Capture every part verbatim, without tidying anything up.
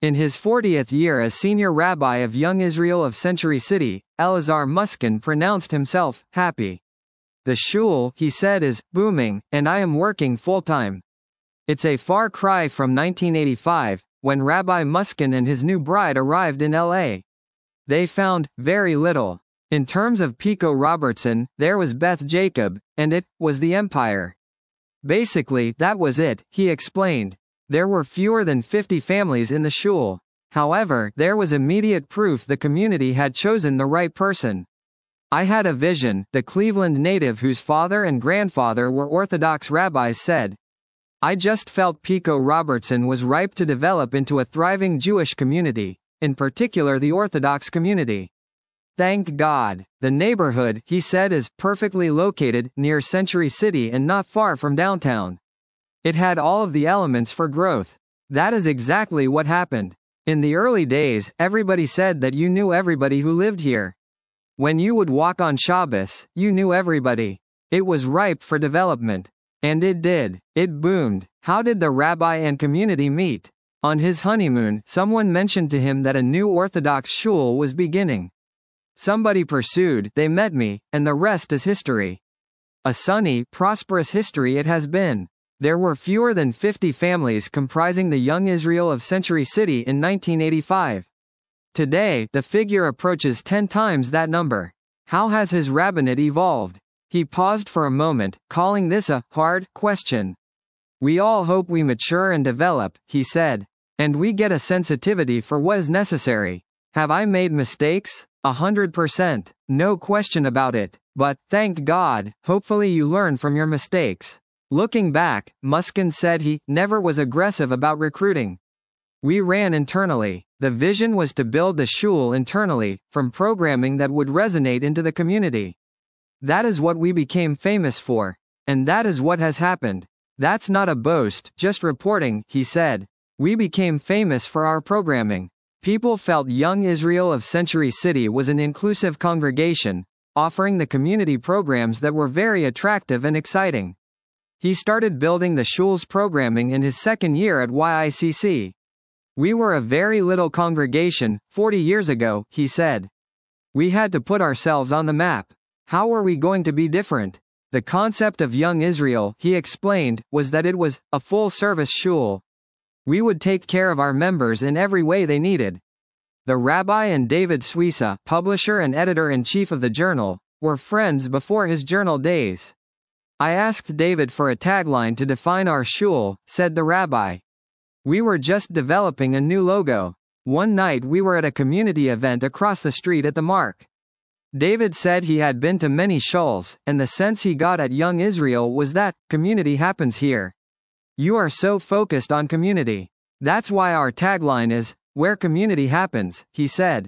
In his fortieth year as senior rabbi of Young Israel of Century City, Elazar Muskin pronounced himself happy. The shul, he said, is booming, and I am working full-time. It's a far cry from nineteen eighty-five, when Rabbi Muskin and his new bride arrived in L A. They found very little. In terms of Pico Robertson, there was Beth Jacob, and it was the empire. Basically, that was it, he explained. There were fewer than fifty families in the shul. However, there was immediate proof the community had chosen the right person. I had a vision, the Cleveland native whose father and grandfather were Orthodox rabbis said. I just felt Pico Robertson was ripe to develop into a thriving Jewish community, in particular the Orthodox community. Thank God. The neighborhood, he said, is perfectly located near Century City and not far from downtown. It had all of the elements for growth. That is exactly what happened. In the early days, everybody said that you knew everybody who lived here. When you would walk on Shabbos, you knew everybody. It was ripe for development. And it did. It boomed. How did the rabbi and community meet? On his honeymoon, someone mentioned to him that a new Orthodox shul was beginning. Somebody pursued, they met me, and the rest is history. A sunny, prosperous history it has been. There were fewer than fifty families comprising the Young Israel of Century City in nineteen eighty-five. Today, the figure approaches ten times that number. How has his rabbinate evolved? He paused for a moment, calling this a hard question. We all hope we mature and develop, he said. And we get a sensitivity for what is necessary. Have I made mistakes? A hundred percent. No question about it. But, thank God, hopefully you learn from your mistakes. Looking back, Muskin said he never was aggressive about recruiting. We ran internally. The vision was to build the shul internally, from programming that would resonate into the community. That is what we became famous for. And that is what has happened. That's not a boast, just reporting, he said. We became famous for our programming. People felt Young Israel of Century City was an inclusive congregation, offering the community programs that were very attractive and exciting. He started building the shul's programming in his second year at Y I C C. We were a very little congregation, forty years ago, he said. We had to put ourselves on the map. How were we going to be different? The concept of Young Israel, he explained, was that it was a full-service shul. We would take care of our members in every way they needed. The rabbi and David Suissa, publisher and editor-in-chief of the journal, were friends before his journal days. I asked David for a tagline to define our shul, said the rabbi. We were just developing a new logo. One night we were at a community event across the street at the Mark. David said he had been to many shuls, and the sense he got at Young Israel was that community happens here. You are so focused on community. That's why our tagline is, where community happens, he said.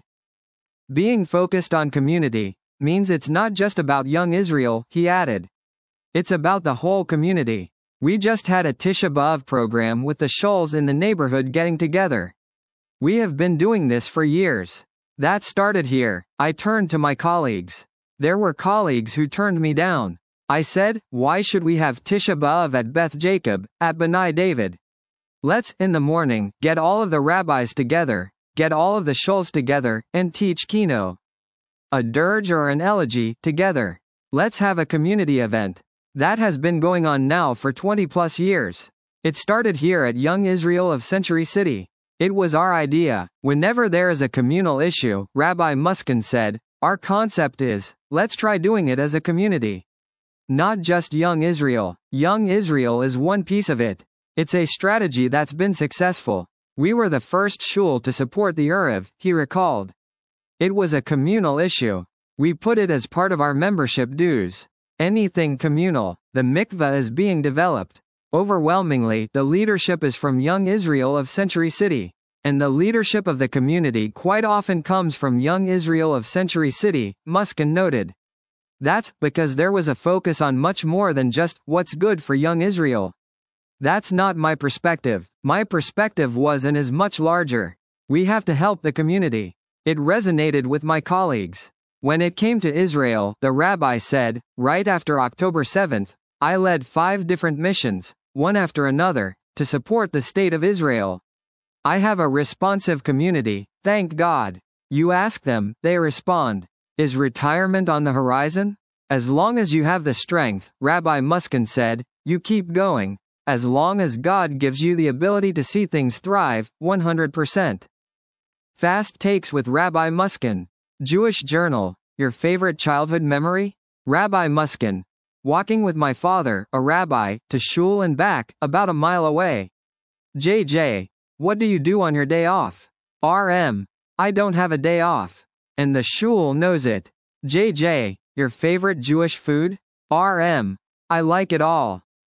Being focused on community means it's not just about Young Israel, he added. It's about the whole community. We just had a Tisha B'Av program with the shuls in the neighborhood getting together. We have been doing this for years. That started here. I turned to my colleagues. There were colleagues who turned me down. I said, why should we have Tisha B'Av at Beth Jacob, at B'nai David? Let's, in the morning, get all of the rabbis together, get all of the shuls together, and teach Kino. A dirge or an elegy, together. Let's have a community event. That has been going on now for twenty plus years. It started here at Young Israel of Century City. It was our idea. Whenever there is a communal issue, Rabbi Muskin said, our concept is, let's try doing it as a community. Not just Young Israel. Young Israel is one piece of it. It's a strategy that's been successful. We were the first shul to support the Eruv, he recalled. It was a communal issue. We put it as part of our membership dues. Anything communal. The mikveh is being developed. Overwhelmingly, the leadership is from Young Israel of Century City. And the leadership of the community quite often comes from Young Israel of Century City, Muskin noted. That's because there was a focus on much more than just what's good for Young Israel. That's not my perspective. My perspective was and is much larger. We have to help the community. It resonated with my colleagues. When it came to Israel, the rabbi said, right after October seventh, I led five different missions, one after another, to support the state of Israel. I have a responsive community, thank God. You ask them, they respond. Is retirement on the horizon? As long as you have the strength, Rabbi Muskin said, you keep going. As long as God gives you the ability to see things thrive, one hundred percent. Fast Takes with Rabbi Muskin. Jewish Journal. Your favorite childhood memory? Rabbi Muskin. Walking with my father, a rabbi, to shul and back, about a mile away. J J. What do you do on your day off? R M. I don't have a day off. And the shul knows it. J J. Your favorite Jewish food? R M. I like it all.